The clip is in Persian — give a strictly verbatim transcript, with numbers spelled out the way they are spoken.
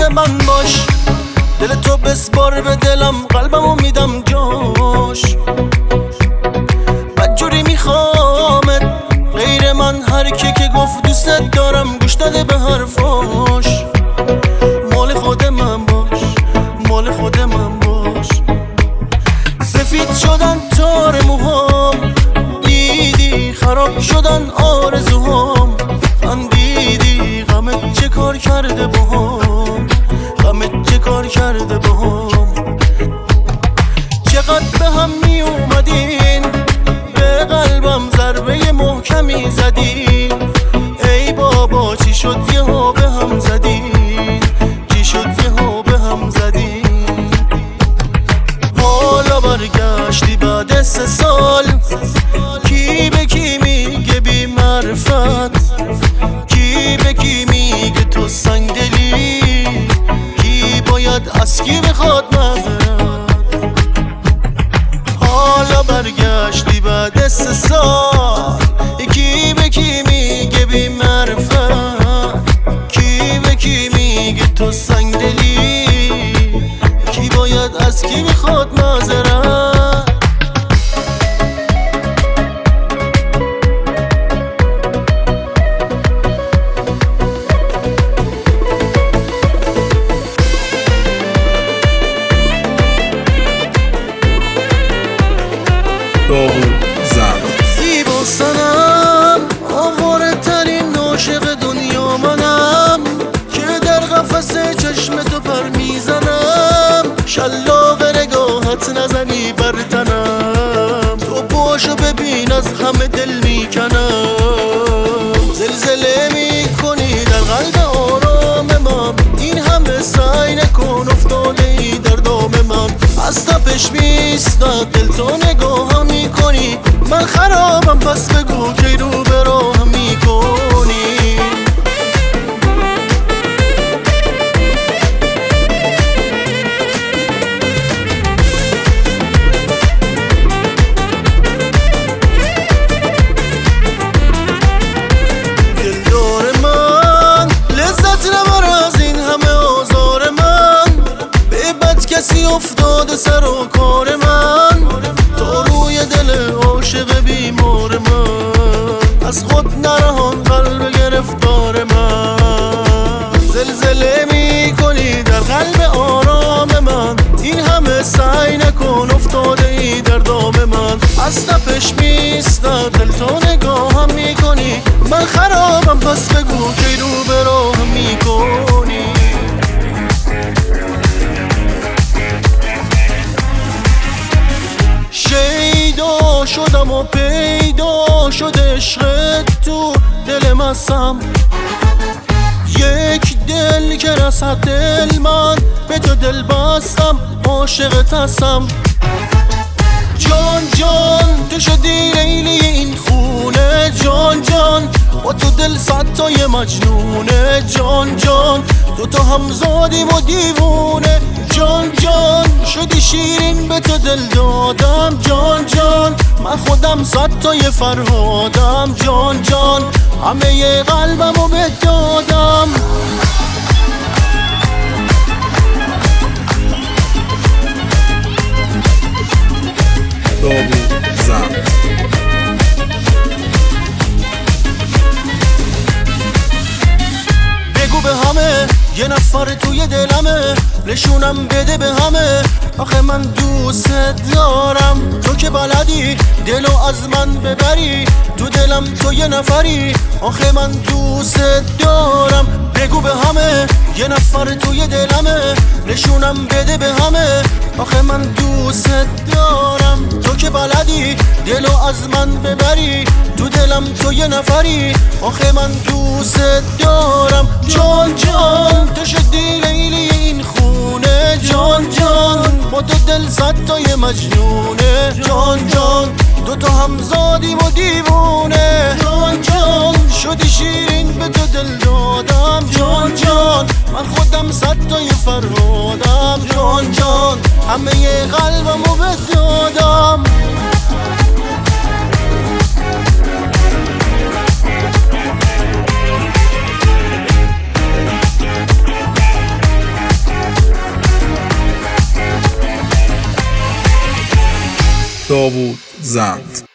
من باش، دل تو بسپار به دلم، قلبمو میدم جاش. بدجوری میخوامت غیر من، هر کی که گفت دوستت دارم گوش داده به حرفاش. مال خود من باش، مال خود من باش. سفید شدن تار موهام، دیدی خراب شدن آرزوهام. خندیدی غمت چه کار کرده باهام، غمت چه کار کرده باهام. چقدر به هم می اومدین، به قلبم ضربه محکمی زدین. ای بابا چی شد یهو به هم زدین، چی شد یهو به هم زدین. حالا برگشتی بعد سه سال، کی به کی میگه بی معرفت، کی به کی میگه تو سنگ دلی، کی باید از کی بخواد معذرت. حالا برگشتی بعد سه سال، کی به کی میگه بی معرفت، کی به کی میگه تو سنگ دلی، کی باید از کی بخواد معذرت. زیبا سنم، آواره ترین عاشق دنیا منم، که در قفس چشم تو پر میزنم. شلاق نگاهت نزنی بر تنم، تو پاشو ببین از همه دل میکنم. زلزله میکنی در قلب آرام من، این همه سعی نکن افتاده ای در دام من. از تپش میستد دل تو نگاه میکنی، من خرابم پس بگو کی رو به راه میکنی. دلدار من لذت نبر از این همه آزار من، به بد کسی افتاده سر و کار من. تو روی دل عاشق بیمار من، از خود نرهان قلب گرفتار من. زلزله میکنی در قلب آرام من، این همه سعی نکن افتاده ای در دام من. از تپش میستد دل تو نگاهم میکنی، من خرابم پس بگو کی رو به راه میکنی. شیدا شدم و پیدا شده عشقت تو دل مستم. یک دل که رسد دل من، به تو دل بستم، عاشقت هستم. جان جان تو شدی لیلی این خونه، جان جان با تو دل صد تای مجنونه. جان جان تو تو هم زادیم و دیوونه، جان جان شدی شیرین به تو دل دادم. جان جان من خودم صد تای فرهادم، جان جان همه قلبمو بهت دادم. بگو به همه یه نفر توی دلمه، نشونم بده به همه آخه من دوست دارم. تو که بلدی دلو از من ببری، تو دلم تو یه نفری آخه من دوست دارم. بگو به همه یه نفر توی دلمه، نشونم بده به همه آخه من دوست دارم. تو که بلدی دلو از من ببری، تو دلم تو یه نفری آخه من دوست دارم. جان جان تو شدی لیلی این خونه، جان جان با تو دل صد تای مجنونه. جان جان دو تا هم زادیم و دیوونه، جان جان شدی شیرین به تو دل دادم. جان جان من خودم صد تای فرهادم، جان جان همه قلبمو بهت دادم. داوود زند.